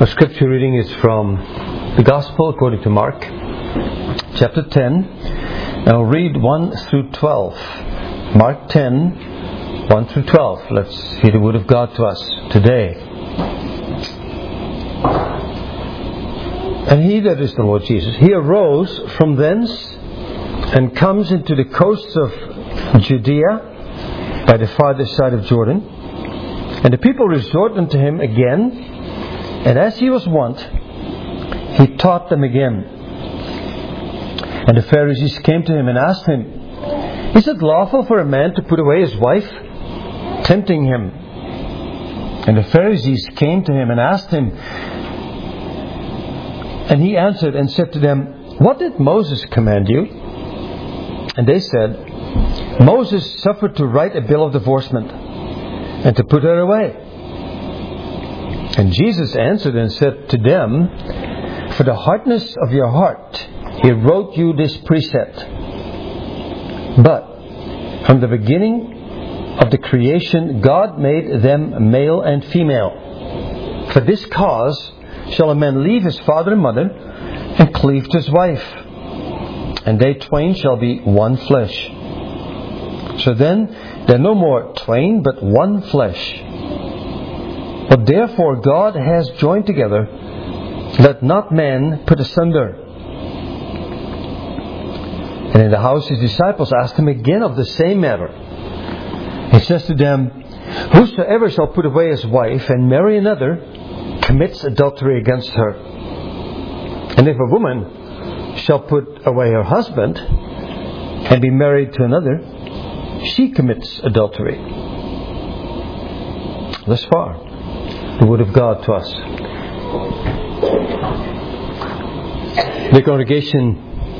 Our scripture reading is from the Gospel according to Mark, chapter 10. And I'll read 1 through 12. Mark 10, 1 through 12. Let's hear the word of God to us today. And he, that is the Lord Jesus, he arose from thence and comes into the coasts of Judea by the farther side of Jordan. And the people resort unto him again. And as he was wont, he taught them again. And the Pharisees came to him and asked him, Is it lawful for a man to put away his wife? Tempting him. And the Pharisees came to him and asked him. And he answered and said to them, What did Moses command you? And they said, Moses suffered to write a bill of divorcement and to put her away. And Jesus answered and said to them, For the hardness of your heart, he wrote you this precept. But from the beginning of the creation, God made them male and female. For this cause shall a man leave his father and mother, and cleave to his wife, and they twain shall be one flesh. So then, they're no more twain, but one flesh. What therefore God has joined together, let not man put asunder. And in the house his disciples asked him again of the same matter. He says to them, Whosoever shall put away his wife and marry another, commits adultery against her. And if a woman shall put away her husband and be married to another, she commits adultery. Thus far, the word of God to us. The congregation,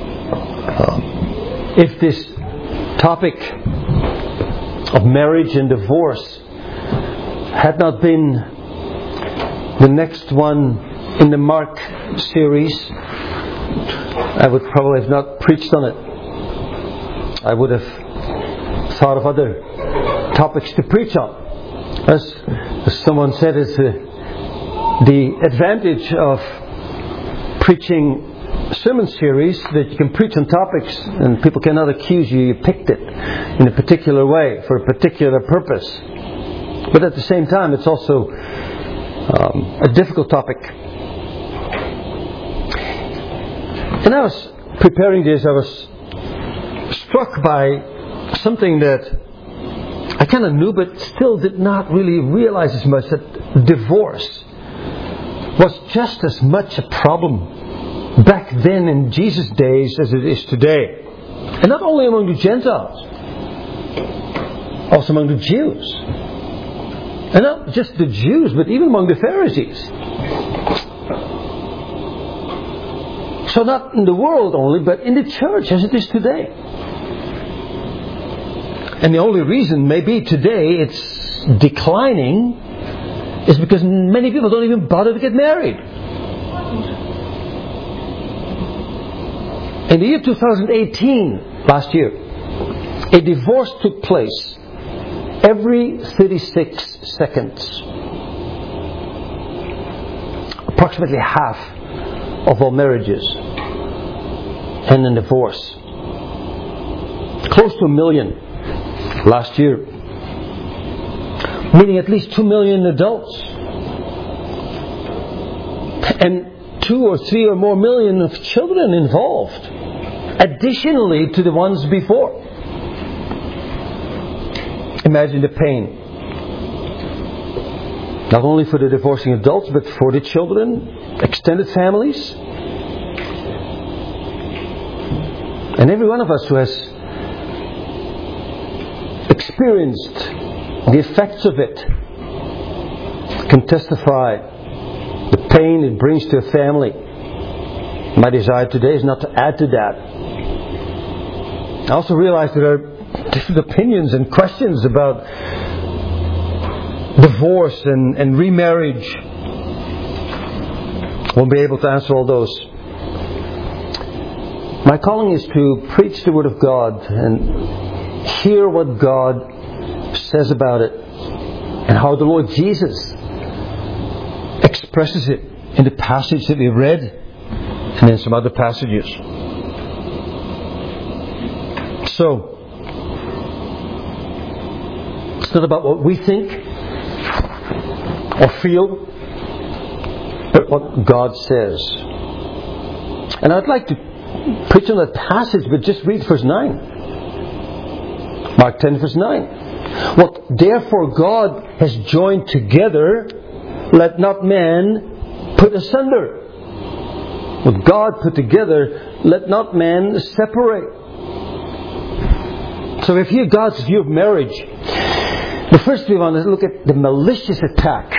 if this topic of marriage and divorce had not been the next one in the Mark series, I would probably have not preached on it. I would have thought of other topics to preach on. As someone said, it's the advantage of preaching a sermon series that you can preach on topics and people cannot accuse you picked it in a particular way for a particular purpose. But at the same time, it's also a difficult topic. And I was preparing this, I was struck by something that I kind of knew, but still did not really realize as much, that divorce was just as much a problem back then in Jesus' days as it is today. And not only among the Gentiles, also among the Jews. And not just the Jews, but even among the Pharisees. So not in the world only, but in the church as it is today. And the only reason maybe today it's declining is because many people don't even bother to get married. In the year 2018, last year, a divorce took place every 36 seconds. Approximately half of all marriages end in divorce. Close to 1 million. Last year, meaning at least 2 million adults, and 2 or 3 or more million of children involved, additionally to the ones before. Imagine the pain, not only for the divorcing adults, but for the children, extended families, and every one of us who has experienced the effects of it can testify the pain it brings to a family. My desire today is not to add to that. I also realize there are different opinions and questions about divorce and remarriage. Won't be able to answer all those. My calling is to preach the Word of God and hear what God says about it and how the Lord Jesus expresses it in the passage that we read, and then some other passages. So, it's not about what we think or feel, but what God says. And I'd like to preach on that passage, but just read verse 9. Mark 10 verse 9. What therefore God has joined together, let not man put asunder. What God put together, let not man separate. So if you God's view of marriage, the first we want to look at the malicious attack.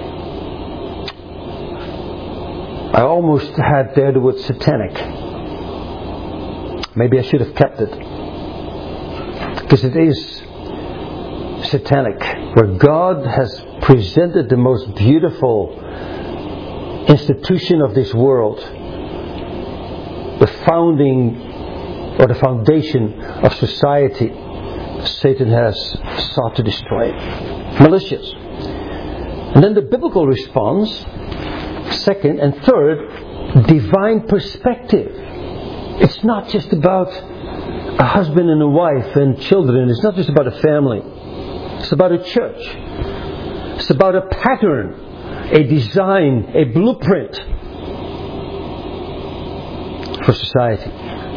I almost had there the word satanic. Maybe I should have kept it. Because it is satanic. Where God has presented the most beautiful institution of this world. The founding or the foundation of society, Satan has sought to destroy it. Malicious. And then the biblical response, second and third, divine perspective. It's not just about a husband and a wife and children. It's not just about a family. It's about a church. It's about a pattern, a design, a blueprint for society.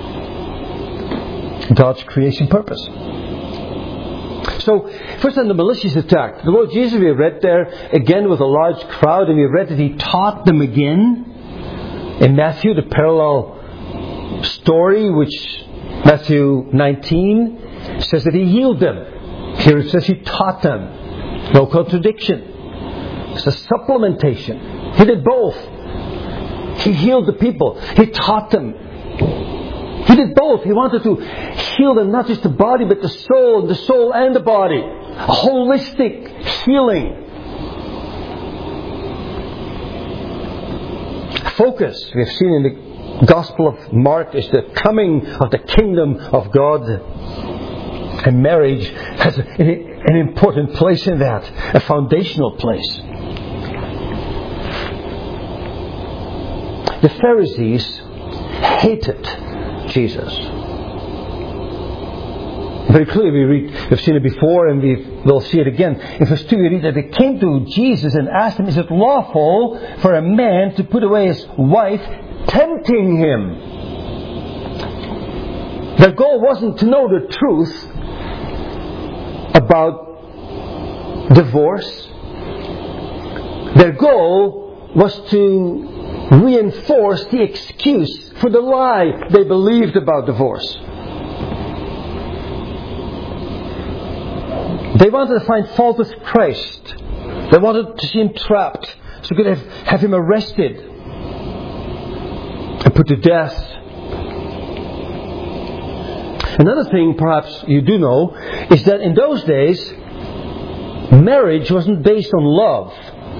God's creation purpose. So, first on the malicious attack. The Lord Jesus, we read there again with a large crowd, and we read that He taught them again. In Matthew, the parallel story, which Matthew 19 says that He healed them. Here it says He taught them. No contradiction. It's a supplementation. He did both. He healed the people. He taught them. He did both. He wanted to heal them, not just the body, but the soul and the body. A holistic healing. Focus, we have seen in the Gospel of Mark, is the coming of the kingdom of God. And marriage has an important place in that. A foundational place. The Pharisees hated Jesus. Very clearly we've seen it before and we'll see it again. In verse 2 we read that they came to Jesus and asked Him, is it lawful for a man to put away his wife, tempting Him? Their goal wasn't to know the truth about divorce. Their goal was to reinforce the excuse for the lie they believed about divorce. They wanted to find fault with Christ. They wanted to see Him trapped so they could have Him arrested and put to death. Another thing perhaps you do know is that in those days marriage wasn't based on love.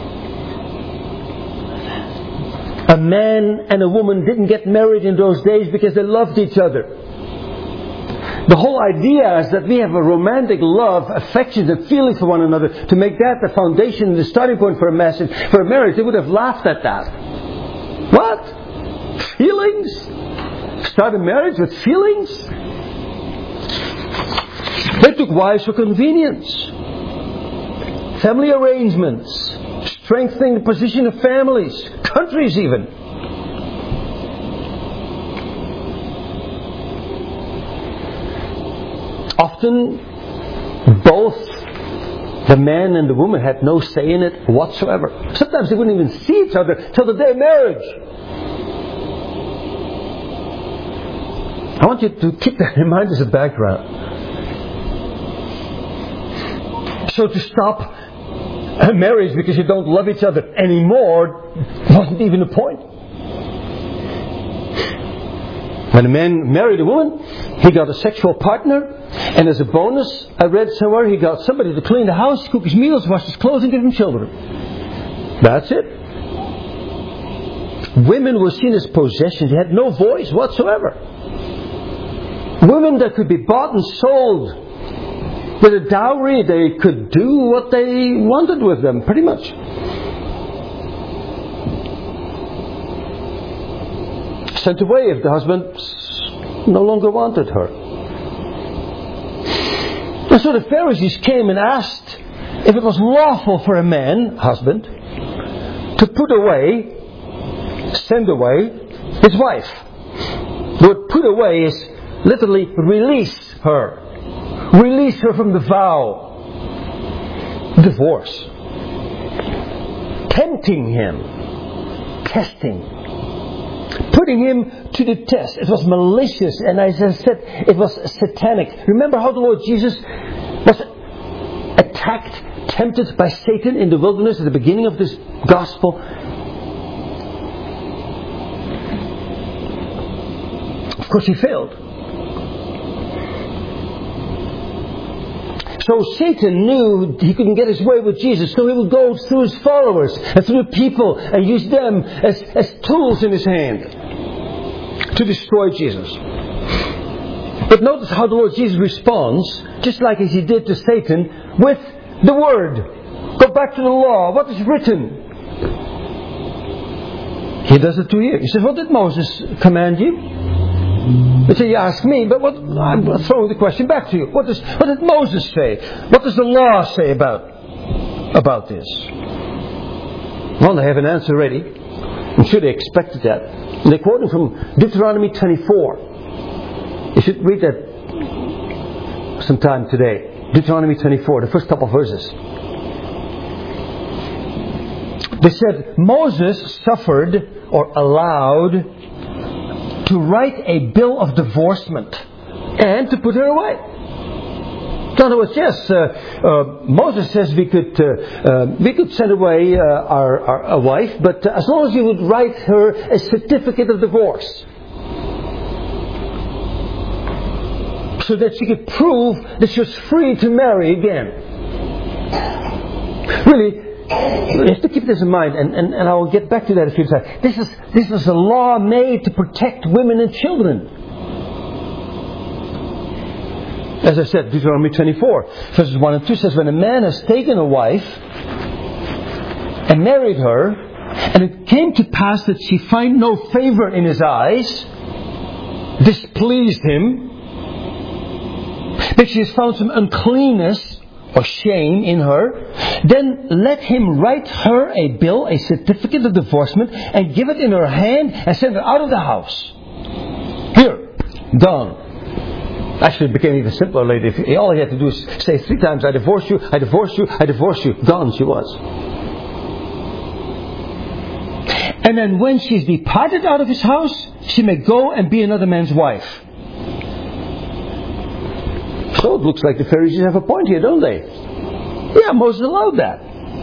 A man and a woman didn't get married in those days because they loved each other. The whole idea is that we have a romantic love, affections and feelings for one another. To make that the foundation, the starting point for a marriage, they would have laughed at that. What? Feelings? Start a marriage with feelings? They took wives for convenience. Family arrangements. Strengthening the position of families. Countries even. Often, both the man and the woman had no say in it whatsoever. Sometimes they wouldn't even see each other till the day of marriage. I want you to keep that in mind as a background. So to stop a marriage because you don't love each other anymore wasn't even the point. When a man married a woman, he got a sexual partner, and as a bonus, I read somewhere, he got somebody to clean the house, cook his meals, wash his clothes, and give him children. That's it. Women were seen as possessions. They had no voice whatsoever. Women that could be bought and sold. With a dowry, they could do what they wanted with them, pretty much. sent away if the husband no longer wanted her. And so the Pharisees came and asked if it was lawful for a man, husband, to put away, send away his wife. The word put away is literally release her. Release her from the vow. Divorce. Tempting him. Testing. Putting him to the test. It was malicious, and as I said, it was satanic. Remember how the Lord Jesus was attacked, tempted by Satan in the wilderness at the beginning of this gospel? Of course he failed. So Satan knew he couldn't get his way with Jesus, so he would go through his followers and through the people and use them as tools in his hand to destroy Jesus. But notice how the Lord Jesus responds, just like as he did to Satan, with the Word. Go back to the law. What is written? He does it to you. He says, what did Moses command you? You say, you ask me, but I'm throwing the question back to you. What did Moses say? What does the law say about this? Well, they have an answer ready. I'm sure they expected that. And they're quoting from Deuteronomy 24. You should read that sometime today. Deuteronomy 24, the first couple of verses. They said, Moses suffered or allowed to write a bill of divorcement and to put her away. In other words, yes, Moses says we could send away our wife, but as long as you would write her a certificate of divorce, so that she could prove that she was free to marry again. Really, you have to keep this in mind, and I will get back to that a few times. This is a law made to protect women and children. As I said, Deuteronomy 24, verses 1 and 2 says, when a man has taken a wife and married her, and it came to pass that she find no favor in his eyes, displeased him, that she has found some uncleanness or shame in her, then let him write her a bill, a certificate of divorcement, and give it in her hand and send her out of the house. Here, done. Actually, it became even simpler later. All he had to do is say 3 times, I divorce you, I divorce you, I divorce you. Gone she was. And then when she's departed out of his house, she may go and be another man's wife. So it looks like the Pharisees have a point here, don't they? Yeah, Moses allowed that.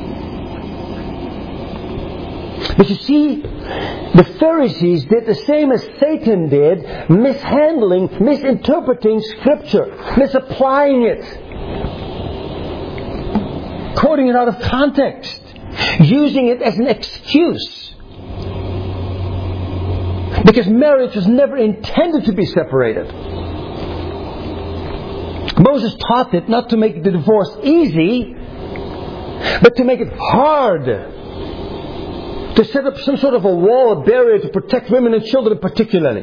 But you see, the Pharisees did the same as Satan did, mishandling, misinterpreting Scripture, misapplying it, quoting it out of context, using it as an excuse. Because marriage was never intended to be separated. Moses taught it not to make the divorce easy, but to make it hard. To set up some sort of a wall, a barrier to protect women and children particularly.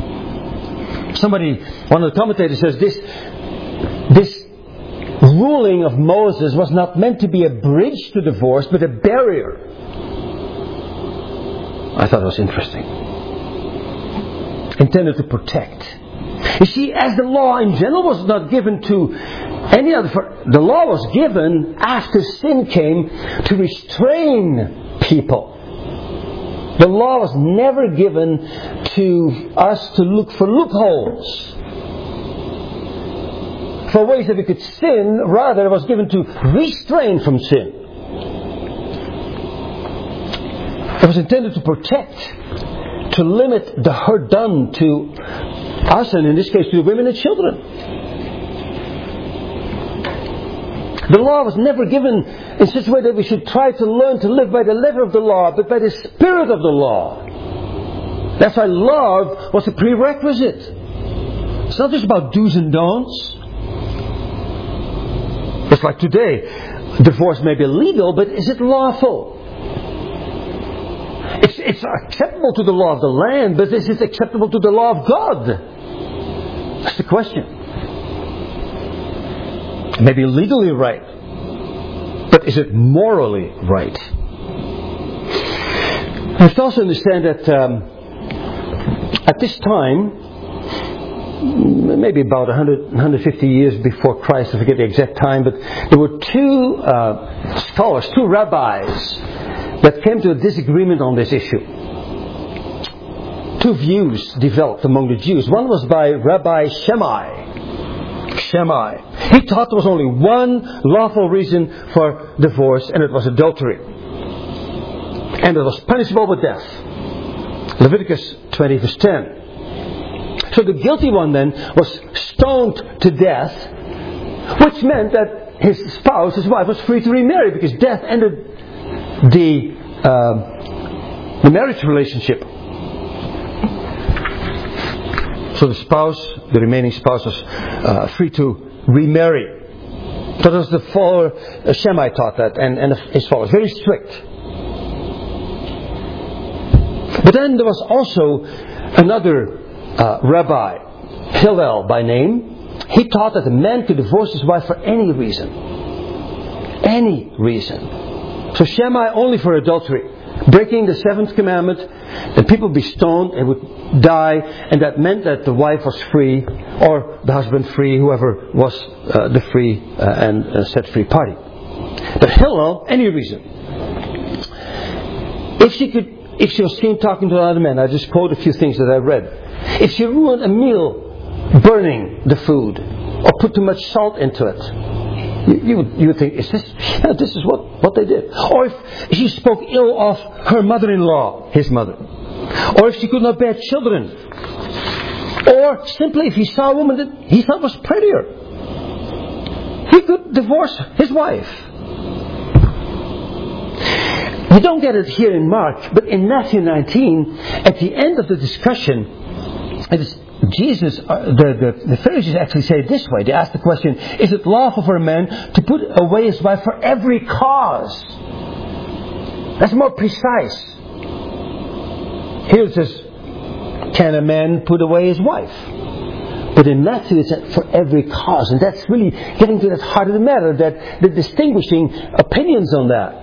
One of the commentators says this ruling of Moses was not meant to be a bridge to divorce, but a barrier. I thought it was interesting. Intended to protect. You see, as the law in general was not given to any other, the law was given after sin came to restrain people. The law was never given to us to look for loopholes, for ways that we could sin. Rather, it was given to restrain from sin. It was intended to protect, to limit the hurt done to us, and in this case to the women and children. The law was never given in such a way that we should try to learn to live by the letter of the law, but by the spirit of the law. That's why love was a prerequisite. It's not just about do's and don'ts. It's like today, divorce may be legal, but is it lawful? It's acceptable to the law of the land, but this is acceptable to the law of God. That's the question. It may be legally right, but is it morally right? You have to also understand that at this time, maybe about 150 years before Christ, I forget the exact time, but there were two scholars, two rabbis, that came to a disagreement on this issue. Two views developed among the Jews. One was by Rabbi Shammai. He taught there was only one lawful reason for divorce, and it was adultery. And it was punishable with death. Leviticus 20 verse 10. So the guilty one then was stoned to death, which meant that his spouse, his wife, was free to remarry because death ended the marriage relationship. So the remaining spouse was free to remarry. That was the follower, Shammai taught that, and his followers. Very strict. But then there was also another rabbi, Hillel by name. He taught that a man could divorce his wife for any reason. Any reason. So Shammai only for adultery. Breaking the 7th commandment, and people would be stoned and would die, and that meant that the wife was free, or the husband free, whoever was the free and set free party. But Hillel, any reason. If she was seen talking to another man, I just quote a few things that I read. If she ruined a meal, burning the food, or put too much salt into it, you would think, this is what they did. Or if she spoke ill of her mother-in-law, his mother. Or if she could not bear children. Or simply if he saw a woman that he thought was prettier, he could divorce his wife. You don't get it here in Mark, but in Matthew 19, at the end of the discussion, it is Jesus, the Pharisees actually say it this way. They ask the question, is it lawful for a man to put away his wife for every cause? That's more precise. Here it says, can a man put away his wife? But in Matthew it said, for every cause. And that's really getting to the heart of the matter, that the distinguishing opinions on that.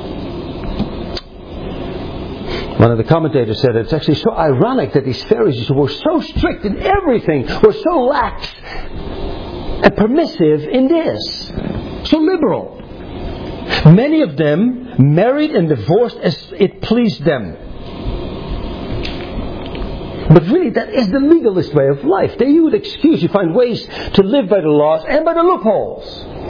One of the commentators said it's actually so ironic that these Pharisees who were so strict in everything, were so lax and permissive in this. So liberal. Many of them married and divorced as it pleased them. But really that is the legalist way of life. You would excuse, you find ways to live by the laws and by the loopholes.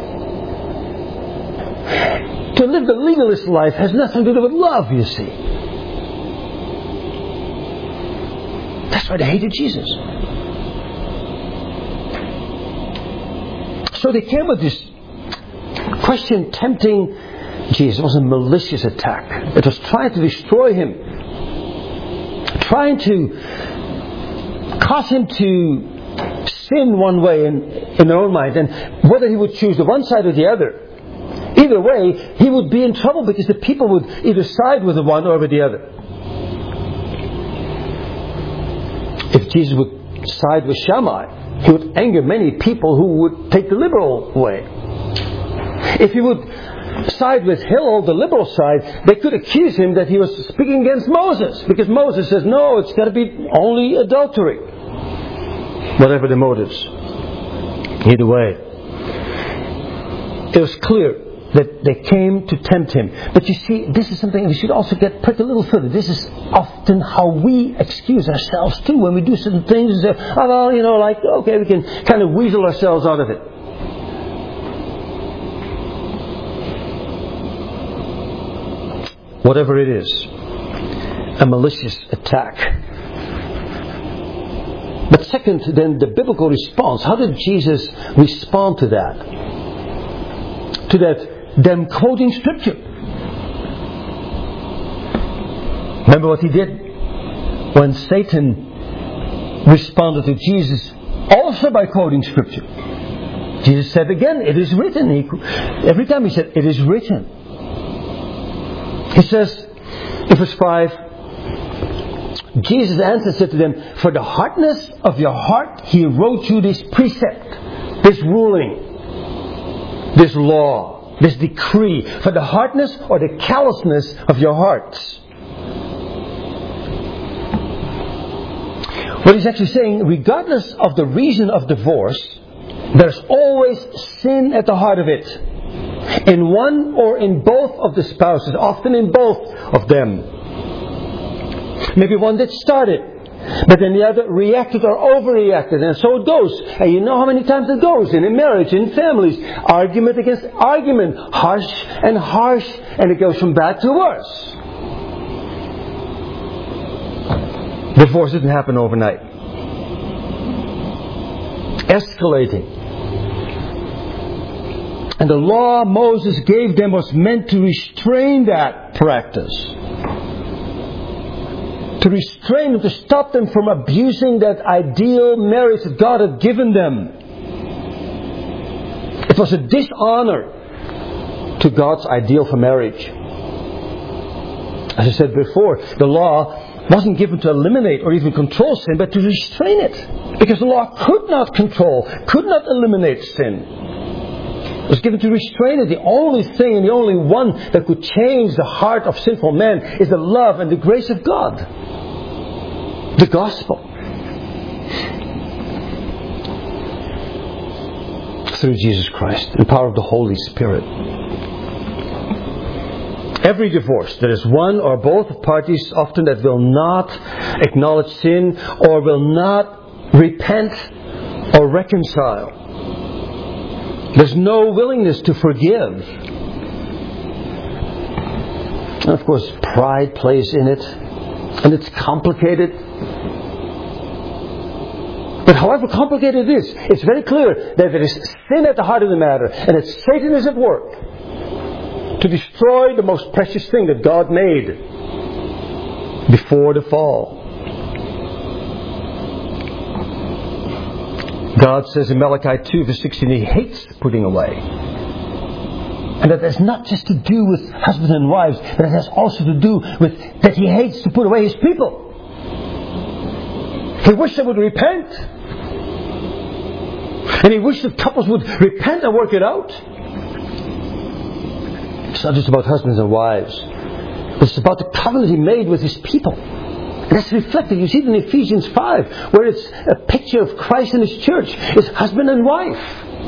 To live the legalist life has nothing to do with love, you see. That's why they hated Jesus. So they came with this question tempting Jesus. It was a malicious attack. It was trying to destroy him. Trying to cause him to sin one way in their own mind. And whether he would choose the one side or the other. Either way, he would be in trouble because the people would either side with the one or with the other. If Jesus would side with Shammai, he would anger many people who would take the liberal way. If he would side with Hillel, the liberal side, they could accuse him that he was speaking against Moses. Because Moses says, no, it's got to be only adultery. Whatever the motives. Either way. It was clear that they came to tempt him. But you see, this is something we should also get pricked a little further. This is often how we excuse ourselves too when we do certain things and say, oh well, okay, we can kind of weasel ourselves out of it. Whatever it is, a malicious attack. But second, then the biblical response. How did Jesus respond to that? To that them quoting Scripture. Remember what he did when Satan responded to Jesus, also by quoting Scripture. Jesus said again, it is written. Every time he said, it is written. He says in verse 5, Jesus answered and said to them, "For the hardness of your heart, He wrote you this precept, this ruling, this law, this decree, for the hardness or the callousness of your hearts." What he's actually saying, regardless of the reason of divorce, there's always sin at the heart of it. In one or in both of the spouses, often in both of them. Maybe one that started, but then the other reacted or overreacted, and so it goes. And you know how many times it goes in a marriage, in families. Argument against argument, harsh, and it goes from bad to worse. Divorce didn't happen overnight. Escalating. And the law Moses gave them was meant to restrain that practice. To restrain them, to stop them from abusing that ideal marriage that God had given them. It was a dishonor to God's ideal for marriage. As I said before, the law wasn't given to eliminate or even control sin, but to restrain it. Because the law could not control, could not eliminate sin. It was given to restrain it. The only thing and the only one that could change the heart of sinful man is the love and the grace of God. The gospel. Through Jesus Christ, the power of the Holy Spirit. Every divorce, there is one or both parties often that will not acknowledge sin or will not repent or reconcile. There's no willingness to forgive. And of course, pride plays in it, and it's complicated. But however complicated it is, it's very clear that there is sin at the heart of the matter, and that Satan is at work to destroy the most precious thing that God made before the fall. God says in Malachi 2 verse 16, He hates putting away. And that has not just to do with husbands and wives, but it has also to do with that He hates to put away His people. He wished they would repent. And He wished that couples would repent and work it out. It's not just about husbands and wives. It's about the covenant He made with His people. And that's reflected. You see it in Ephesians 5, where it's a picture of Christ and His church. It's husband and wife.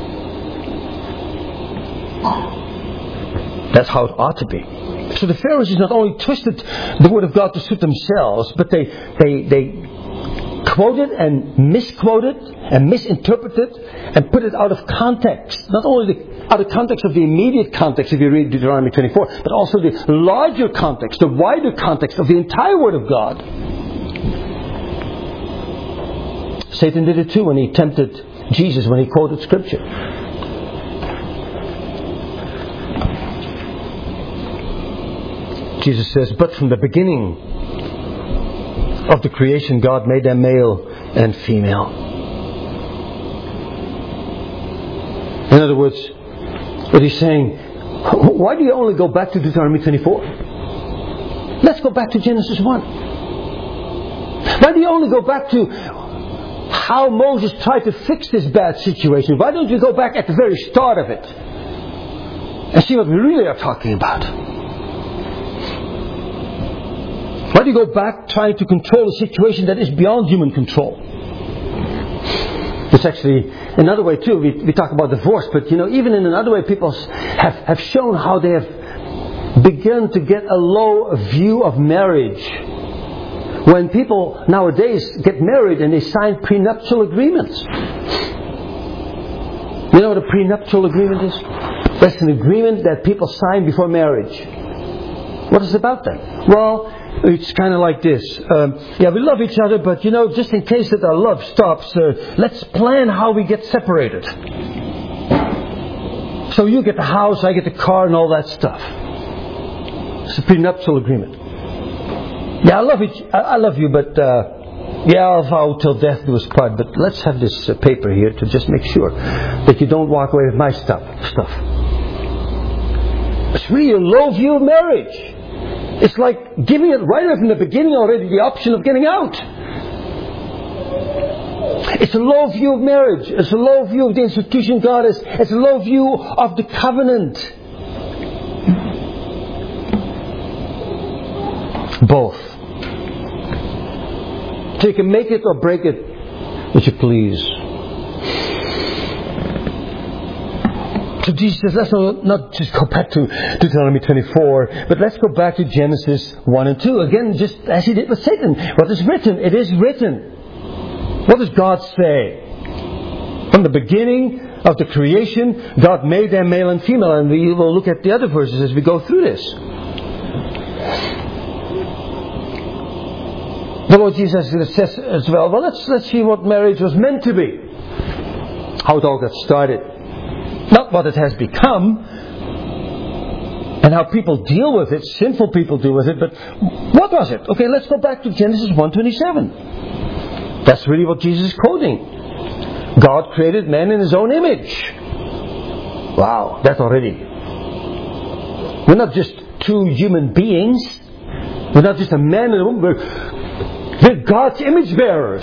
That's how it ought to be. So the Pharisees not only twisted the Word of God to suit themselves, but they quoted and misquoted and misinterpreted and put it out of context. Not only out of context of the immediate context if you read Deuteronomy 24, but also the larger context, the wider context of the entire Word of God. Satan did it too when he tempted Jesus, when he quoted Scripture. Jesus says, "But from the beginning of the creation, God made them male and female." In other words, what He's saying, why do you only go back to Deuteronomy 24? Let's go back to Genesis 1. Why do you only go back to how Moses tried to fix this bad situation? Why don't you go back at the very start of it and see what we really are talking about? Why do you go back trying to control a situation that is beyond human control? It's actually another way too. We talk about divorce, but even in another way, people have shown how they have begun to get a low view of marriage. When people nowadays get married and they sign prenuptial agreements. You know what a prenuptial agreement is? That's an agreement that people sign before marriage. What is it about then? Well, it's kind of like this. We love each other, but just in case that our love stops, let's plan how we get separated. So you get the house, I get the car, and all that stuff. It's a prenuptial agreement. Yeah, I love you, but I'll vow till death do us part. But let's have this paper here to just make sure that you don't walk away with my stuff. It's really a low view of marriage. It's like giving it right from the beginning already the option of getting out. It's a low view of marriage. It's a low view of the institution God is. It's a low view of the covenant. Both. So you can make it or break it, which you please. So Jesus says, let's not just go back to Deuteronomy 24, but let's go back to Genesis 1 and 2. Again, just as He did with Satan. What is written? It is written. What does God say? From the beginning of the creation, God made them male and female. And we will look at the other verses as we go through this. The Lord Jesus says as well, let's see what marriage was meant to be. How it all got started. Not what it has become. And how people deal with it. Sinful people deal with it. But what was it? Okay, let's go back to Genesis 1:27. That's really what Jesus is quoting. God created man in His own image. Wow, that's already. We're not just two human beings. We're not just a man and a woman. We're God's image bearers.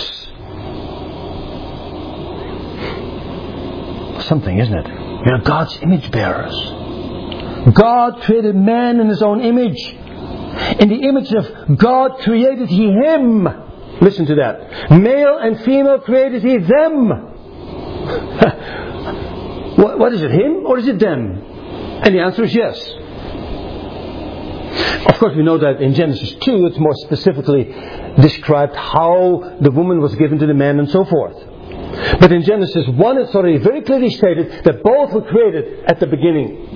Something, isn't it? We're God's image bearers. God created man in His own image. In the image of God created He him. Listen to that. Male and female created He them. What is it? Him or is it them? And the answer is yes. Of course we know that in Genesis 2 it's more specifically described how the woman was given to the man and so forth. But in Genesis 1 it's already very clearly stated that both were created at the beginning.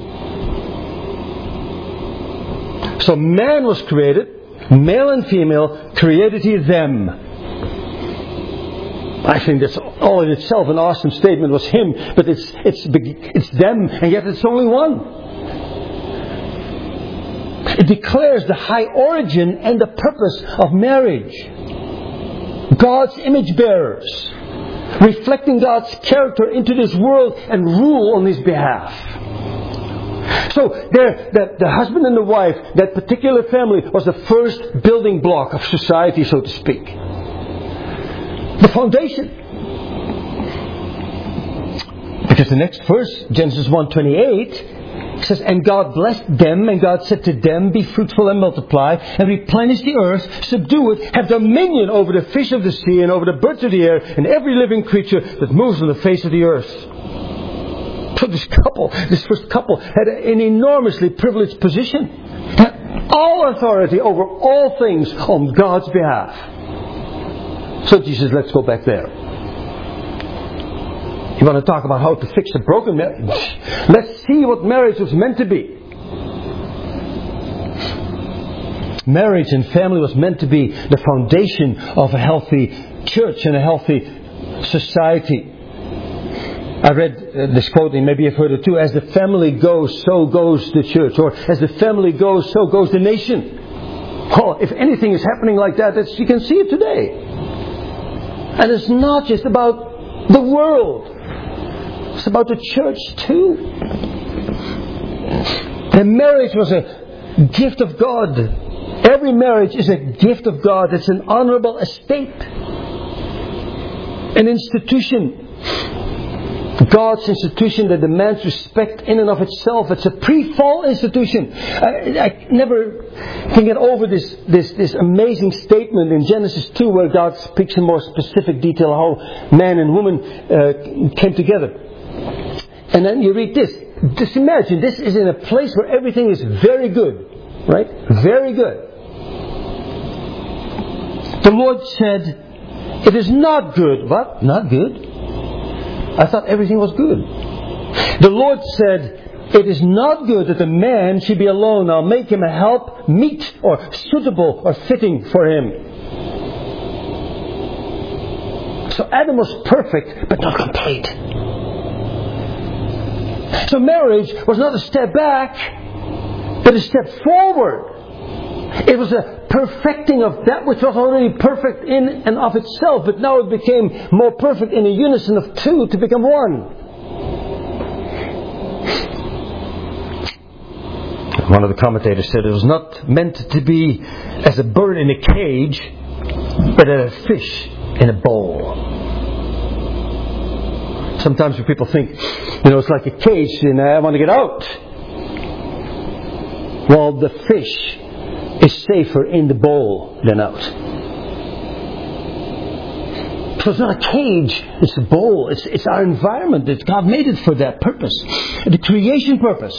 So man was created. Male and female created He them. I think that's all in itself an awesome statement. Was him, but it's them, and yet it's only one. It declares the high origin and the purpose of marriage. God's image bearers, reflecting God's character into this world and rule on His behalf. So the husband and the wife, that particular family, was the first building block of society, so to speak. The foundation. Because the next verse, Genesis 1:28, says, and God blessed them, and God said to them, be fruitful and multiply, and replenish the earth, subdue it, have dominion over the fish of the sea, and over the birds of the air, and every living creature that moves on the face of the earth. So this first couple, had an enormously privileged position. Had all authority over all things on God's behalf. So Jesus, let's go back there. You want to talk about how to fix a broken marriage? Let's see what marriage was meant to be. Marriage and family was meant to be the foundation of a healthy church and a healthy society. I read this quote, and maybe you've heard it too. As the family goes, so goes the church. Or as the family goes, so goes the nation. Oh, if anything is happening like that, you can see it today. And it's not just about the world. It's about the church too. The marriage was a gift of God. Every marriage is a gift of God. It's an honorable estate. An institution. God's institution that demands respect in and of itself. It's a pre-fall institution. I never can get over this amazing statement in Genesis 2 where God speaks in more specific detail how man and woman came together. And then you read this. Just imagine, this is in a place where everything is very good. Right? Very good. The Lord said, it is not good. What? Not good? I thought everything was good. The Lord said, it is not good that the man should be alone. I'll make him a help meet or suitable or fitting for him. So Adam was perfect, but not complete. So marriage was not a step back, but a step forward. It was a perfecting of that which was already perfect in and of itself, but now it became more perfect in a unison of two to become one. One of the commentators said it was not meant to be as a bird in a cage, but as a fish in a bowl. Sometimes when people think, it's like a cage and I want to get out. Well, the fish is safer in the bowl than out. So it's not a cage, it's a bowl. It's our environment. God made it for that purpose. The creation purpose.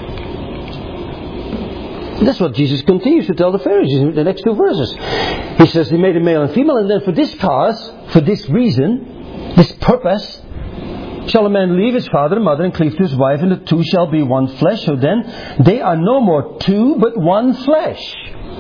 And that's what Jesus continues to tell the Pharisees in the next two verses. He says He made a male and female, and then for this cause, for this reason, this purpose, shall a man leave his father and mother and cleave to his wife, and the two shall be one flesh. So then they are no more two, but one flesh.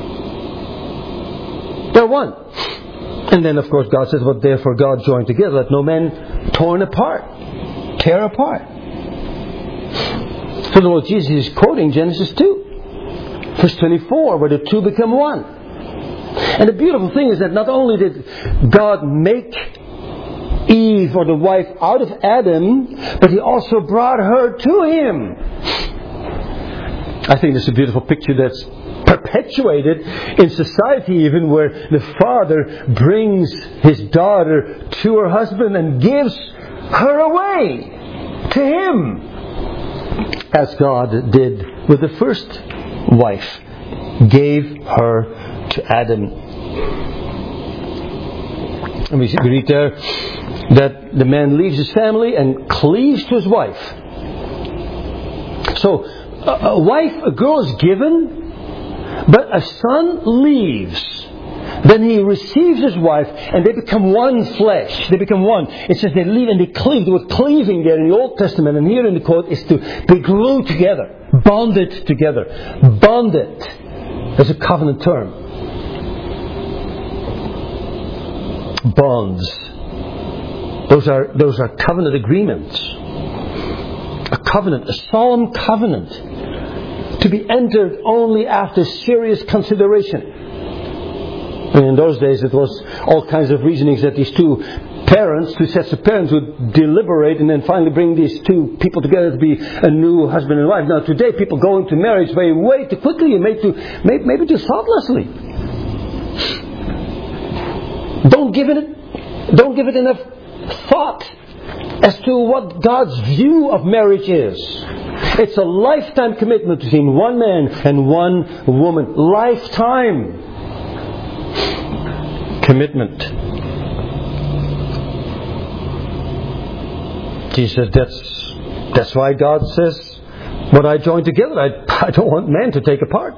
They're one. And then, of course, God says, "What therefore God joined together, let no man tear apart." So the Lord Jesus is quoting Genesis 2, verse 24, where the two become one. And the beautiful thing is that not only did God make Eve, or the wife, out of Adam, but He also brought her to Him. I think it's a beautiful picture that's perpetuated in society, even where the father brings his daughter to her husband and gives her away to him, as God did with the first wife, gave her to Adam. And we read there that the man leaves his family and cleaves to his wife. So a girl is given, but a son leaves. Then he receives his wife, and they become one flesh. They become one. It says they leave and they cleave. The word cleaving there in the Old Testament, and here in the quote, is to be glued together, bonded together. Bonded. That's a covenant term. Bonds. Those are covenant agreements. A covenant, a solemn covenent, to be entered only after serious consideration. And in those days it was all kinds of reasonings that these two sets of parents would deliberate and then finally bring these two people together to be a new husband and wife. Now today people go into marriage way too quickly and maybe too thoughtlessly. Don't give it enough thought as to what God's view of marriage is. It's a lifetime commitment between one man and one woman. Lifetime commitment. Jesus says that's why God says, "What I join together, I don't want man to take apart."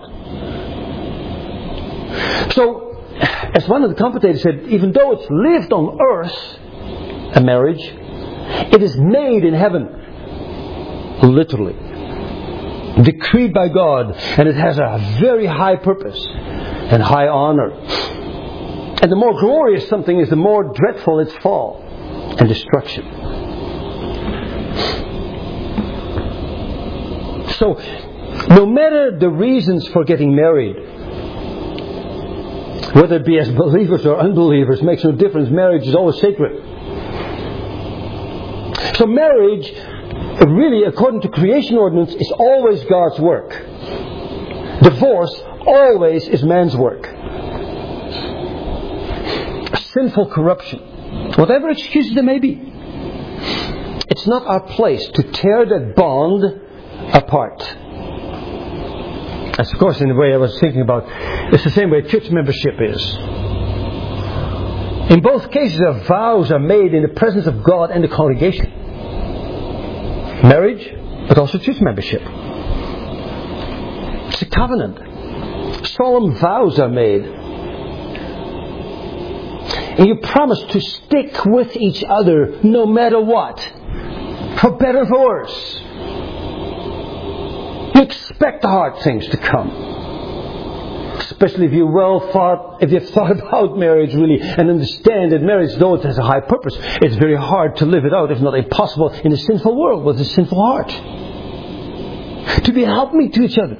So, as one of the commentators said, even though it's lived on earth, a marriage, it is made in heaven. Literally. Decreed by God. And it has a very high purpose and high honor. And the more glorious something is, the more dreadful its fall and destruction. So, no matter the reasons for getting married, whether it be as believers or unbelievers, makes no difference. Marriage is always sacred. So marriage, really, according to creation ordinance, is always God's work. Divorce always is man's work. Sinful corruption, whatever excuses there may be, it's not our place to tear that bond apart. As of course, in the way I was thinking about, it's the same way church membership is. In both cases, vows are made in the presence of God and the congregation. Marriage, but also church membership. It's a covenant. Solemn vows are made. And you promise to stick with each other no matter what. For better or for worse. You expect the hard things to come. Especially if you've thought about marriage really and understand that marriage, though it has a high purpose, it's very hard to live it out, if not impossible, in a sinful world with a sinful heart. To be a helpmeet to each other.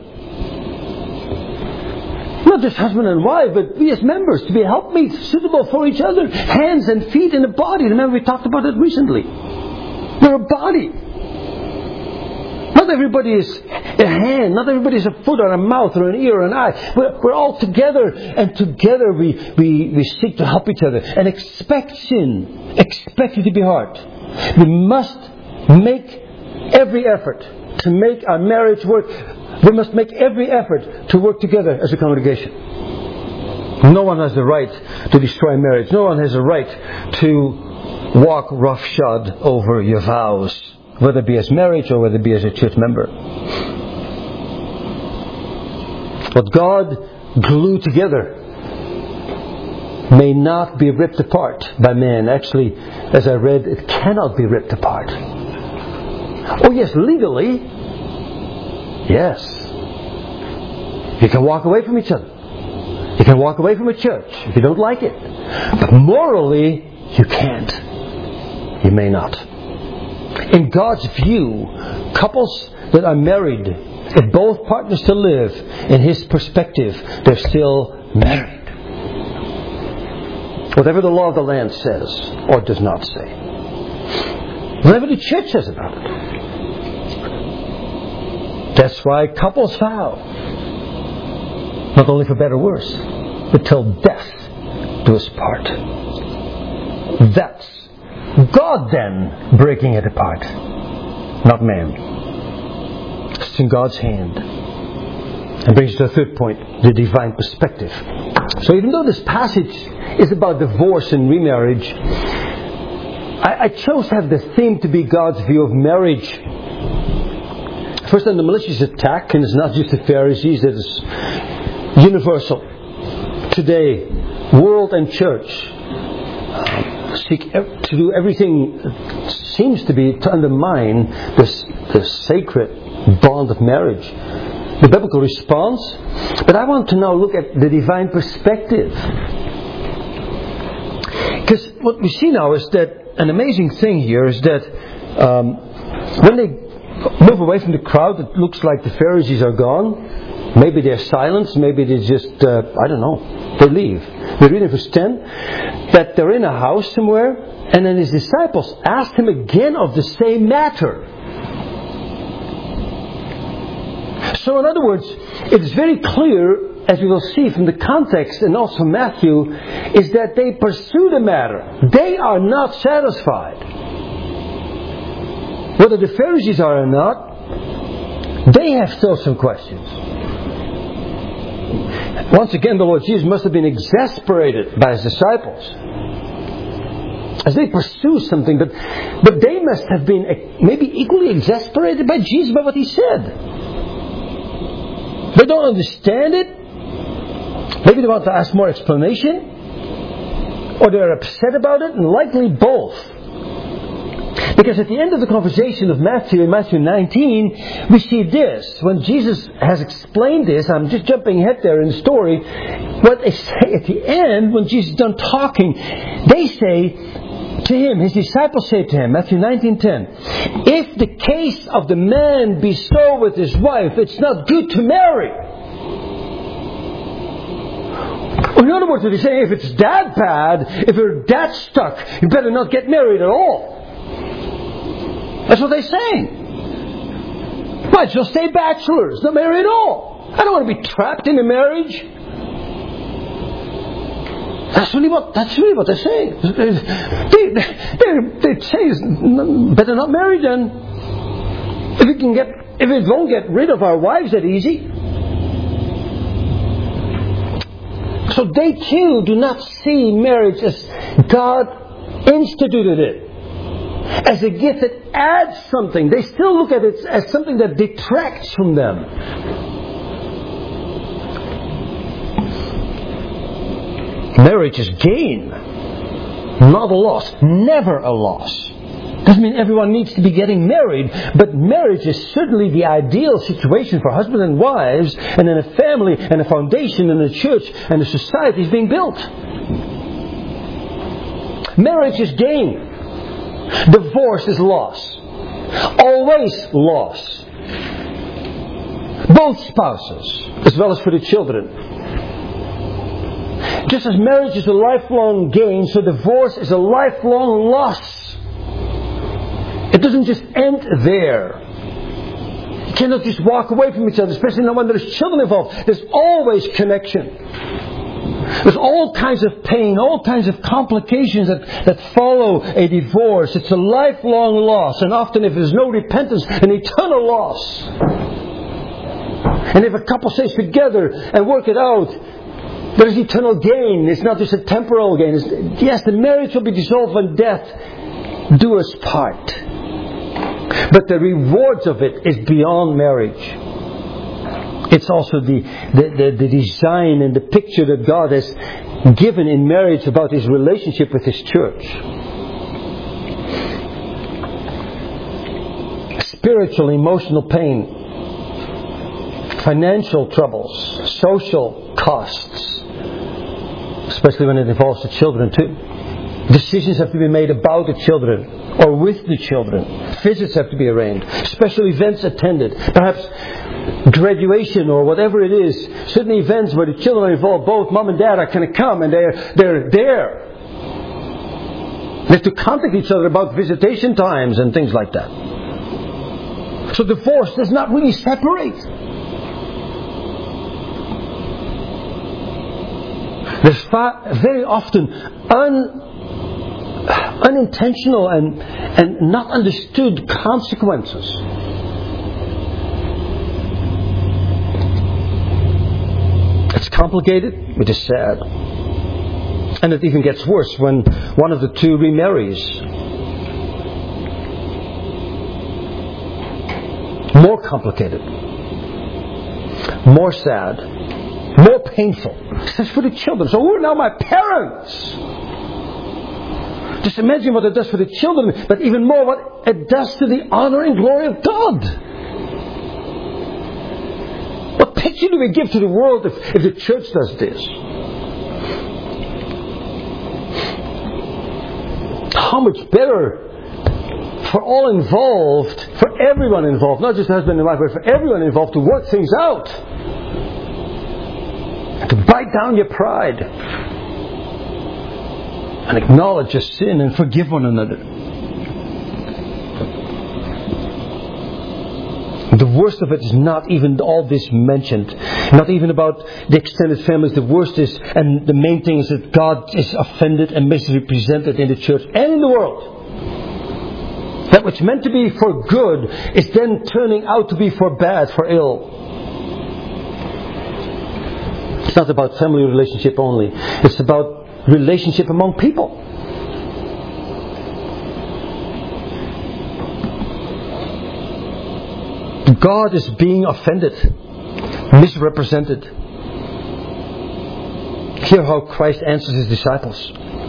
Not just husband and wife, but we as members, to be a helpmeet suitable for each other. Hands and feet in the body. Remember we talked about it recently. We're a body. Not everybody is a hand, not everybody is a foot or a mouth or an ear or an eye. We're all together, and together we seek to help each other. And expectation to be hard. We must make every effort to make our marriage work. We must make every effort to work together as a congregation. No one has the right to destroy marriage. No one has the right to walk roughshod over your vows, whether it be as marriage or whether it be as a church member. What God glued together may not be ripped apart by man. Actually, as I read, it cannot be ripped apart. Oh yes, legally, yes. You can walk away from each other. You can walk away from a church if you don't like it. But morally, you can't. You may not. In God's view, couples that are married, if both partners still live, in His perspective, they're still married. Whatever the law of the land says or does not say. Whatever the church says about it. That's why couples vow. Not only for better or worse, but till death do us part. That's God then breaking it apart, not man. It's in God's hand. And brings us to the third point, the divine perspective. So even though this passage is about divorce and remarriage, I chose to have the theme to be God's view of marriage. First, on the malicious attack, and it's not just the Pharisees, it is universal. Today, world and church seek to do everything that seems to be to undermine the sacred bond of marriage. The biblical response. But I want to now look at the divine perspective. Because what we see now is that an amazing thing here is that when they move away from the crowd, it looks like the Pharisees are gone. Maybe they're silenced, maybe they just, I don't know, they leave. We read in verse 10 that they're in a house somewhere, and then His disciples asked Him again of the same matter. So in other words, it is very clear, as we will see from the context and also Matthew, is that they pursue the matter. They are not satisfied. Whether the Pharisees are or not, they have still some questions. Once again, the Lord Jesus must have been exasperated by His disciples as they pursue something, but they must have been maybe equally exasperated by Jesus, by what He said. They don't understand it. Maybe they want to ask more explanation, or they're upset about it, and likely both. Because at the end of the conversation of Matthew, in Matthew 19, we see this. When Jesus has explained this, I'm just jumping ahead there in the story, what they say at the end, when Jesus is done talking, they say to Him, His disciples say to Him, Matthew 19:10, if the case of the man be so with his wife, it's not good to marry. In other words, they say, if it's that bad, if you're that stuck, you better not get married at all. That's what they're saying. Might as well stay bachelors, not marry at all. I don't want to be trapped in a marriage. That's really what they're saying. They say, better not marry then. If it won't get rid of our wives that easy. So they too do not see marriage as God instituted it, as a gift that adds something. They still look at it as something that detracts from them. Marriage is gain, not a loss. Never a loss. Doesn't mean everyone needs to be getting married, but marriage is certainly the ideal situation for husbands and wives, and then a family and a foundation and a church and a society is being built. Marriage is gain. Divorce is loss. Always loss. Both spouses, as well as for the children. Just as marriage is a lifelong gain, so divorce is a lifelong loss. It doesn't just end there. You cannot just walk away from each other, especially not when there's children involved. There's always connection. There's all kinds of pain, all kinds of complications that follow a divorce. It's a lifelong loss, and often if there's no repentance, an eternal loss. And if a couple stays together and work it out, there's eternal gain. It's not just a temporal gain. Yes, the marriage will be dissolved when death do us part. But the rewards of it is beyond marriage. It's also the design and the picture that God has given in marriage about His relationship with His church. Spiritual, emotional pain, financial troubles, social costs, especially when it involves the children too. Decisions have to be made about the children or with the children. Visits have to be arranged. Special events attended. Perhaps graduation or whatever it is. Certain events where the children are involved. Both mom and dad are going to come and they're there. They have to contact each other about visitation times and things like that. So divorce does not really separate. There's very often unintentional and not understood consequences. It's complicated, it is sad. And it even gets worse when one of the two remarries. More complicated. More sad. More painful. Especially for the children. So who are now my parents? Just imagine what it does for the children, but even more what it does to the honor and glory of God. What picture do we give to the world if the church does this? How much better for all involved, for everyone involved, not just husband and wife, but for everyone involved to work things out. To bite down your pride. And acknowledge your sin and forgive one another. The worst of it is not even all this mentioned. Not even about the extended families. The worst is, and the main thing is that God is offended and misrepresented in the church and in the world. That which meant to be for good is then turning out to be for bad, for ill. It's not about family relationship only. It's about relationship among people. God is being offended, misrepresented. Hear how Christ answers His disciples.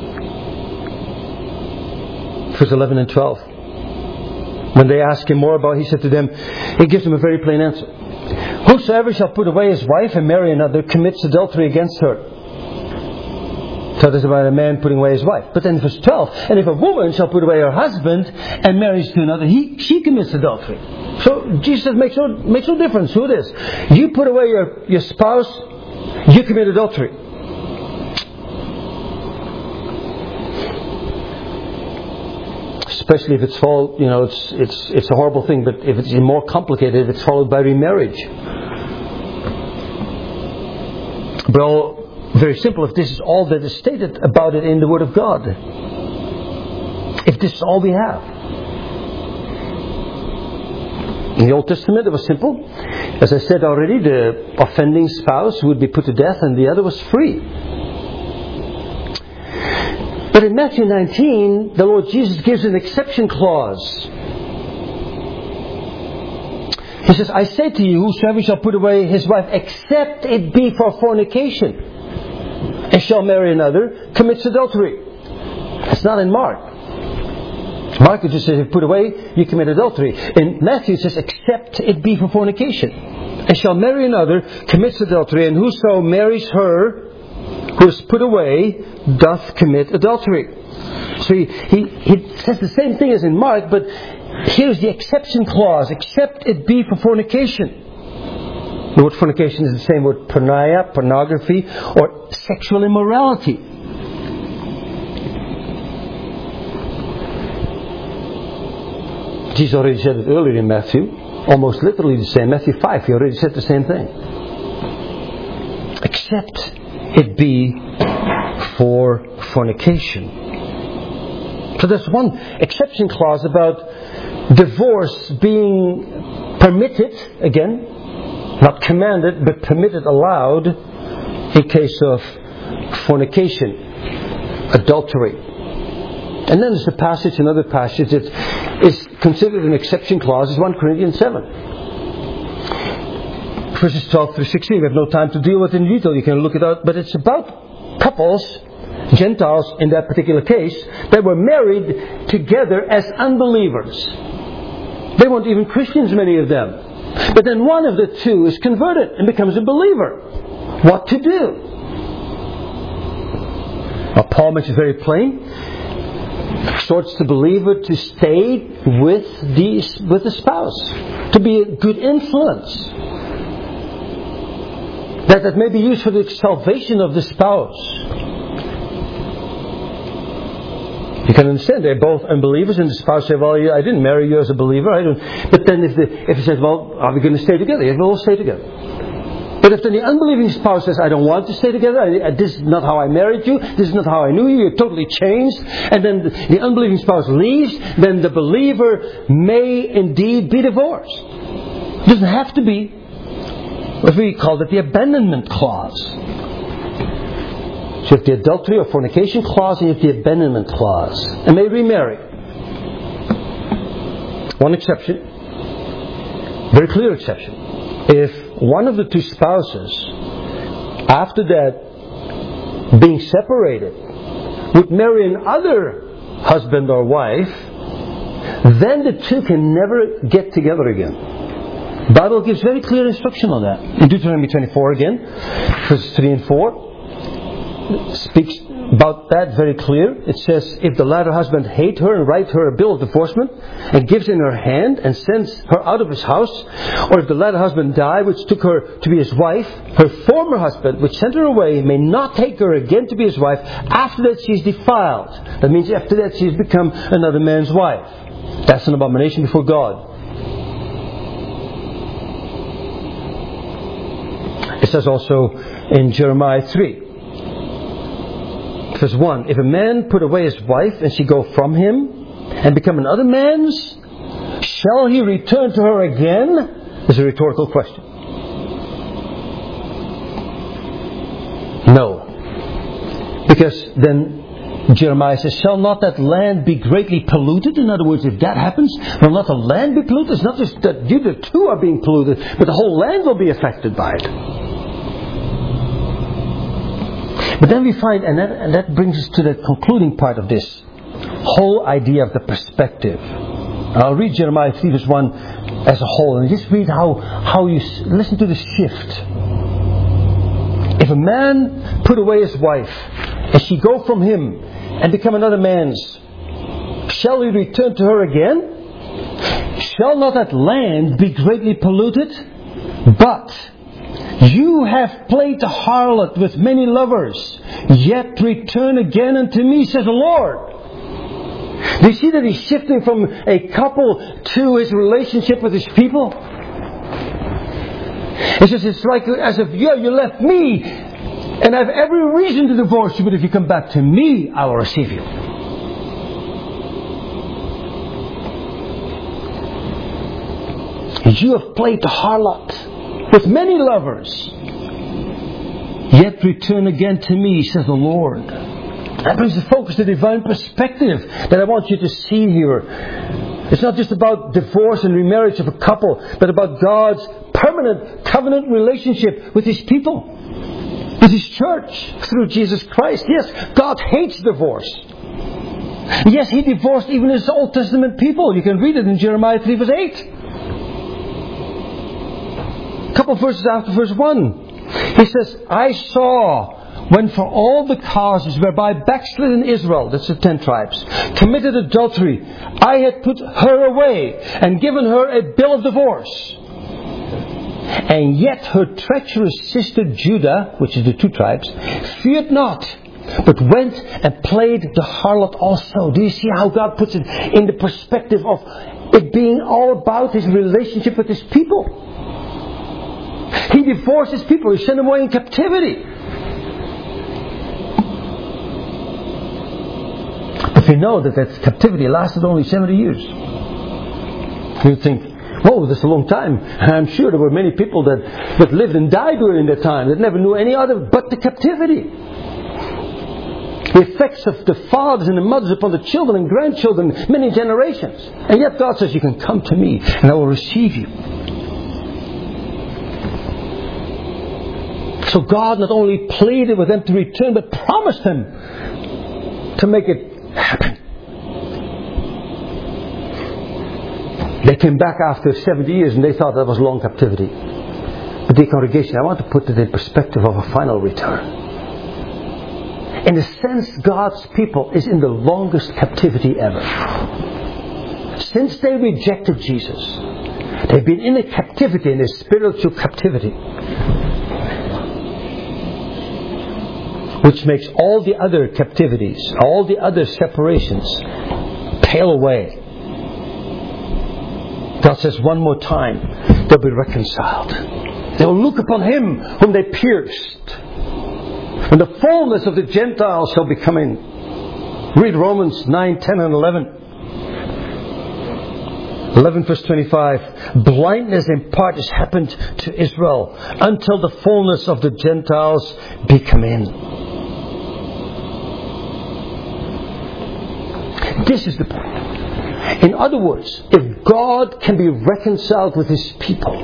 Verse 11 and 12. When they ask Him more about it, He said to them, He gives them a very plain answer. Whosoever shall put away his wife and marry another commits adultery against her. So this is about a man putting away his wife. But then verse 12, and if a woman shall put away her husband and marries to another, she commits adultery. So Jesus makes no difference who it is. You put away your spouse, you commit adultery. Especially if it's followed, it's a horrible thing, but if it's more complicated, if it's followed by remarriage. But all very simple, if this is all that is stated about it in the Word of God. If this is all we have. In the Old Testament it was simple. As I said already, the offending spouse would be put to death and the other was free. But in Matthew 19, the Lord Jesus gives an exception clause. He says, I say to you, whosoever shall put away his wife, except it be for fornication, and shall marry another, commits adultery. It's not in Mark. Mark just says, if you put away, you commit adultery. In Matthew it says, except it be for fornication, and shall marry another, commits adultery, and whoso marries her who is put away doth commit adultery. So he says the same thing as in Mark, but here's the exception clause, except it be for fornication. The word fornication is the same word porneia, pornography, or sexual immorality. Jesus already said it earlier in Matthew. almost literally the same. Matthew 5, he already said the same thing. Except it be for fornication. So there's one exception clause about divorce being permitted, again, not commanded, but permitted, allowed, in case of fornication, adultery. And then there's a passage, another passage that is considered an exception clause, is 1 Corinthians 7. Verses 12 through 16. We have no time to deal with it in detail. You can look it out. But it's about couples, Gentiles in that particular case, that were married together as unbelievers. They weren't even Christians, many of them. But then one of the two is converted and becomes a believer. What to do? Well, Paul makes it very plain. Exhorts the believer to stay with the spouse, to be a good influence. That may be used for the salvation of the spouse. You can understand they're both unbelievers, and the spouse says, "Well, I didn't marry you as a believer. I don't." But then if he says, "Well, are we going to stay together?" Yes, we'll stay together. But if then the unbelieving spouse says, "I don't want to stay together. This is not how I married you. This is not how I knew you. You're totally changed." And then the unbelieving spouse leaves. Then the believer may indeed be divorced. It doesn't have to be. What we call it the abandonment clause. So you have the adultery or fornication clause, and you have the abandonment clause, and may remarry. One exception, very clear exception. If one of the two spouses, after that, being separated, would marry another husband or wife, then the two can never get together again. The Bible gives very clear instruction on that. In Deuteronomy 24 again, verses 3 and 4, speaks about that very clear. It says, if the latter husband hate her and write her a bill of divorcement and gives in her hand and sends her out of his house, or if the latter husband die which took her to be his wife, her former husband which sent her away may not take her again to be his wife after that she is defiled. That means after that she has become another man's wife. That's an abomination before God. It says also in Jeremiah 3. Verse 1, if a man put away his wife and she go from him and become another man's, shall he return to her again? This is a rhetorical question. No. Because then Jeremiah says, shall not that land be greatly polluted? In other words, if that happens, will not the land be polluted? It's not just that you the two are being polluted, but the whole land will be affected by it. But then we find, and that brings us to the concluding part of this whole idea of the perspective. I'll read Jeremiah 3 verse 1 as a whole, and just read how you listen to the shift. If a man put away his wife, and she go from him and become another man's, shall he return to her again? Shall not that land be greatly polluted? But you have played the harlot with many lovers, yet return again unto me, says the Lord. Do you see that he's shifting from a couple to his relationship with his people? He says it's like as if you left me, and I have every reason to divorce you, but if you come back to me, I will receive you. You have played the harlot with many lovers, yet return again to me, says the Lord. That brings the focus to divine perspective that I want you to see here. It's not just about divorce and remarriage of a couple, but about God's permanent covenant relationship with His people, with His church, through Jesus Christ. Yes, God hates divorce. Yes, He divorced even His Old Testament people. You can read it in Jeremiah 3 verse 8. A couple of verses after verse 1. He says, I saw when for all the causes whereby backslidden Israel, that's the 10 tribes, committed adultery, I had put her away and given her a bill of divorce. And yet her treacherous sister Judah, which is the 2 tribes, feared not, but went and played the harlot also. Do you see how God puts it in the perspective of it being all about His relationship with His people. He divorced His people. He sent them away in captivity. But we know that captivity lasted only 70 years. You think, oh, that's a long time. I'm sure there were many people that lived and died during that time, that never knew any other but the captivity. The effects of the fathers and the mothers upon the children and grandchildren, many generations. And yet God says, you can come to me and I will receive you. So God not only pleaded with them to return, but promised them to make it happen. They came back after 70 years and they thought that was long captivity. But the congregation, I want to put it in perspective of a final return. In a sense, God's people is in the longest captivity ever. Since they rejected Jesus, they've been in a captivity, in a spiritual captivity, which makes all the other captivities, all the other separations, pale away. God says one more time, they'll be reconciled. They will look upon Him whom they pierced. And the fullness of the Gentiles shall be come in. Read Romans 9, 10 and 11. 11 verse 25. Blindness in part has happened to Israel until the fullness of the Gentiles be come in. This is the point. In other words, if God can be reconciled with His people,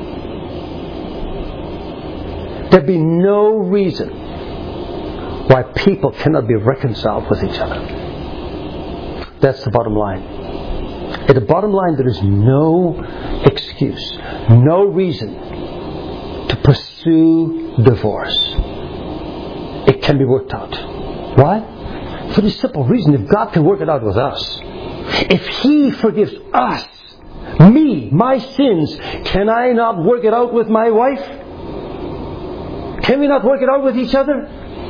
there'd be no reason why people cannot be reconciled with each other. That's the bottom line. At the bottom line, there is no excuse, no reason to pursue divorce. It can be worked out. Why? For the simple reason, if God can work it out with us, if He forgives us, me, my sins, can I not work it out with my wife? Can we not work it out with each other?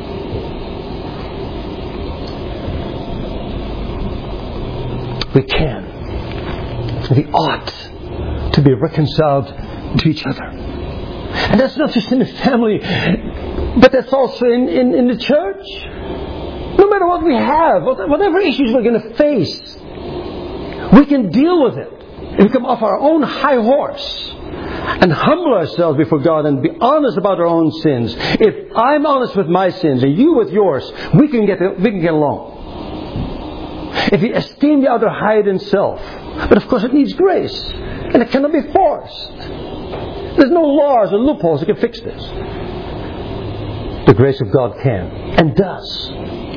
We can. We ought to be reconciled to each other. And that's not just in the family, but that's also in the church. No matter what we have, whatever issues we're going to face, we can deal with it. If we come off our own high horse and humble ourselves before God and be honest about our own sins. If I'm honest with my sins and you with yours, we can get along. If we esteem the other higher than self. But of course it needs grace. And it cannot be forced. There's no laws or loopholes that can fix this. The grace of God can. And does.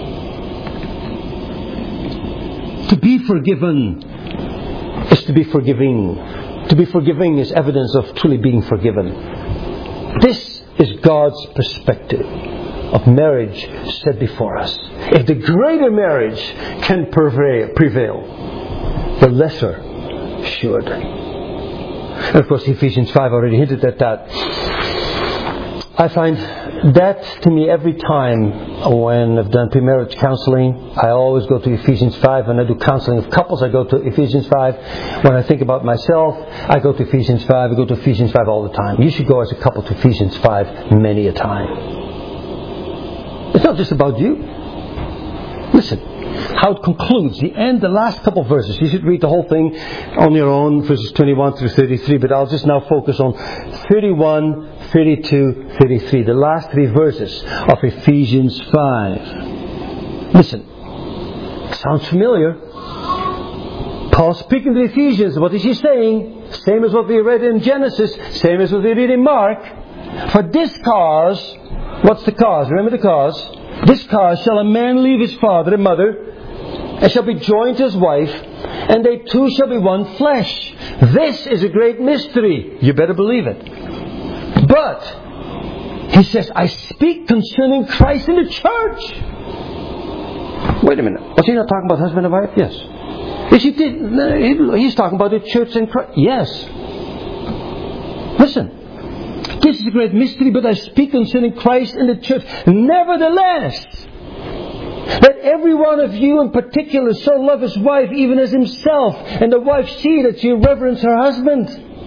To be forgiven is to be forgiving. To be forgiving is evidence of truly being forgiven. This is God's perspective of marriage set before us. If the greater marriage can prevail, the lesser should. And of course Ephesians 5 already hinted at that. I find that to me every time when I've done pre-marriage counseling, I always go to Ephesians 5. When I do counseling of couples, I go to Ephesians 5. When I think about myself, I go to Ephesians 5. I go to Ephesians 5 all the time. You should go as a couple to Ephesians 5 many a time. It's not just about you. Listen, how it concludes, the last couple of verses. You should read the whole thing on your own, verses 21 through 33, but I'll just now focus on 31, 32, 33, the last three verses of Ephesians 5. Listen, sounds familiar. Paul speaking to the Ephesians, what is he saying? Same as what we read in Genesis, same as what we read in Mark. For this cause, what's the cause? Remember the cause? This cause shall a man leave his father and mother, and shall be joined to his wife, and they two shall be one flesh. This is a great mystery. You better believe it. But, he says, I speak concerning Christ in the church. Wait a minute. Was he not talking about husband and wife? Yes. He's talking about the church and Christ. Yes. Listen. This is a great mystery, but I speak concerning Christ in the church. Nevertheless, Let every one of you in particular so love his wife even as himself, and the wife see that she reverence her husband.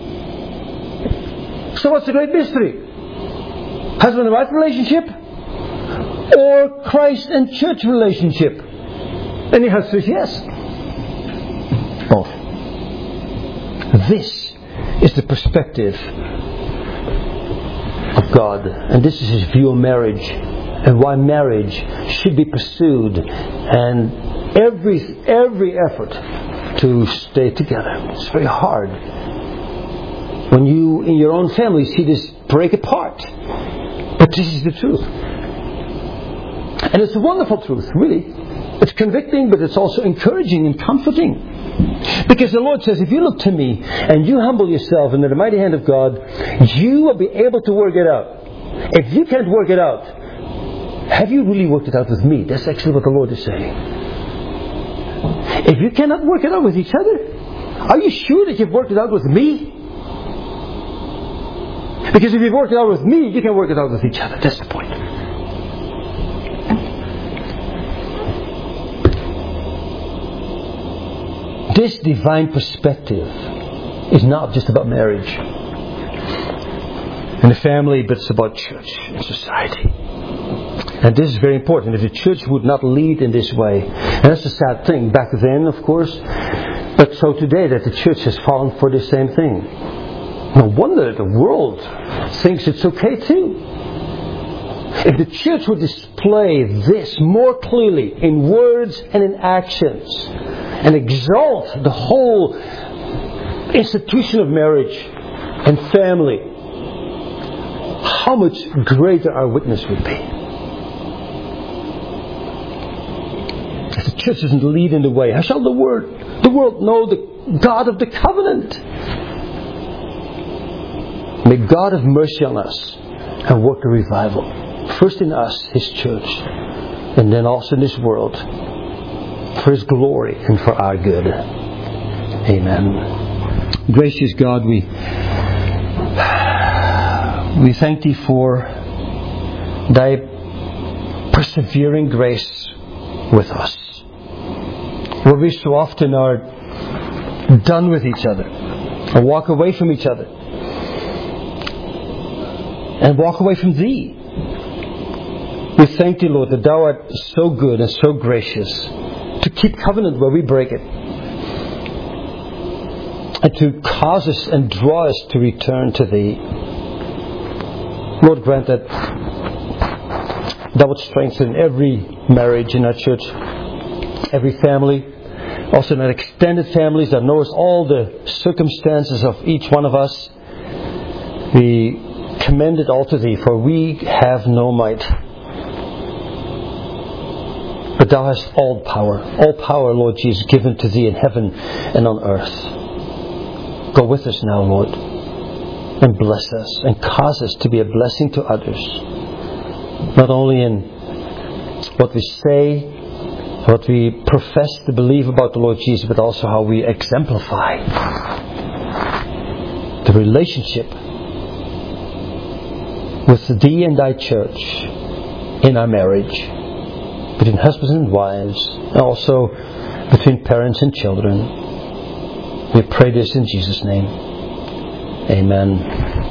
So what's the great mystery? Husband and wife relationship? Or Christ and church relationship? And the answer is yes. Both. This is the perspective of God. And this is his view of marriage. And why marriage should be pursued. And every effort to stay together. It's very hard when you in your own family see this break apart. But this is the truth. And it's a wonderful truth, really. It's convicting, but it's also encouraging and comforting. Because the Lord says, if you look to me and you humble yourself under the mighty hand of God, you will be able to work it out. If you can't work it out, have you really worked it out with me? That's actually what the Lord is saying. If you cannot work it out with each other, are you sure that you've worked it out with me? Because if you've worked it out with me, you can work it out with each other. That's the point. This divine perspective is not just about marriage and the family, but it's about church and society. And this is very important. If the church would not lead in this way, and that's a sad thing back then, of course, but so today that the church has fallen for the same thing. No wonder the world thinks it's okay too. If the church would display this more clearly in words and in actions, and exalt the whole institution of marriage and family, how much greater our witness would be. If the church doesn't lead in the way, how shall the world know the God of the covenant? May God have mercy on us and work a revival. First in us, His church, and then also in this world, for His glory and for our good. Amen. Gracious God, we thank Thee for Thy persevering grace with us. Where we so often are done with each other, or walk away from each other, and walk away from Thee. We thank Thee, Lord, that Thou art so good and so gracious to keep covenant where we break it, and to cause us and draw us to return to Thee. Lord, grant that Thou would strengthen every marriage in our church, every family, also in our extended families that knows all the circumstances of each one of us. We commend it all to Thee, for we have no might. But Thou hast all power. All power, Lord Jesus, given to Thee in heaven and on earth. Go with us now, Lord, and bless us and cause us to be a blessing to others. Not only in what we say, what we profess to believe about the Lord Jesus, but also how we exemplify the relationship with Thee and Thy church in our marriage, between husbands and wives, and also between parents and children. We pray this in Jesus' name. Amen.